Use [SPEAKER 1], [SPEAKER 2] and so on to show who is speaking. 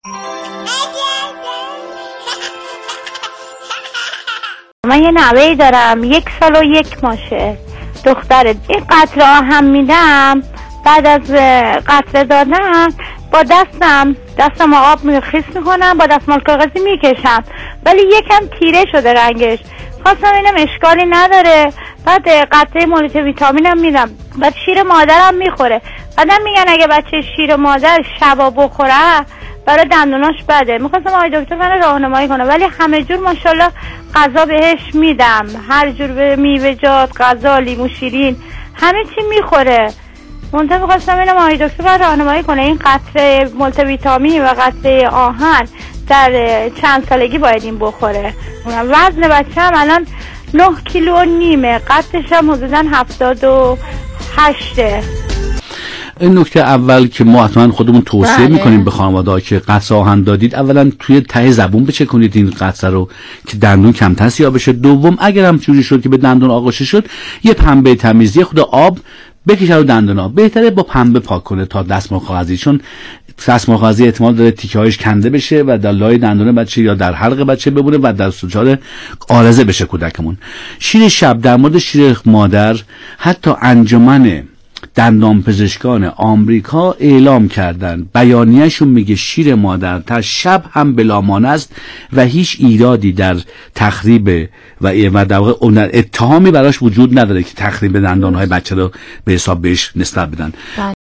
[SPEAKER 1] من یه نوه‌ای دارم 1 سال و 1 ماشه دختره. این قطره هم میدم، بعد از قطره دادن با دستم آب خیس میکنم، با دستمال کاغذی میکشم، ولی یکم تیره شده رنگش. خواستم اینم اشکالی نداره. بعد قطره مولتی ویتامین هم میدم، بعد شیر مادرم میخوره. بعدم میگن اگه بچه شیر مادر شبا بخوره برای دندوناش بده. میخواستم آقای دکتر من راهنمایی کنه، ولی همه جور ماشاءالله غذا بهش میدم، هر جور میوه‌جات، غذا، لیمو شیرین، همه چی میخوره. منتها میخواستم اینم آقای دکتر من راهنمایی کنه این قطره مولتی ویتامین و قطره آهن در چند سالگی باید این بخوره. وزن بچه هم الان 9.5 کیلو، قدش هم حدوداً 78.
[SPEAKER 2] این نکته اول که ما حتما خودمون توصیه میکنیم به خانواده‌ها که قطره آهن دادید، اولا توی ته زبون بچکنید این قطره رو که دندون کمتر سیاه بشه. دوم اگر هم جوری شد که به دندون آغوش شد، یه پنبه تمیزی خود آب بکشه رو دندونا، بهتره با پنبه پاک کنه تا دستمال کاغذی، چون دستمال کاغذی احتمال داره تیکه‌هاش کنده بشه و در لای دندون بچه یا در حلق بچه بمونه و در دچار عارضه بشه کودکمون. شیر شب، در مورد شیر مادر حتی انجمن دندانپزشکان آمریکا اعلام کردن، بیانیه‌شون میگه شیر مادر تا شب هم بلامانع است و هیچ ایرادی در تخریب و در واقع اتهامی براش وجود نداره که تخریب دندانهای بچه رو به حساب بهش نسبت بدن.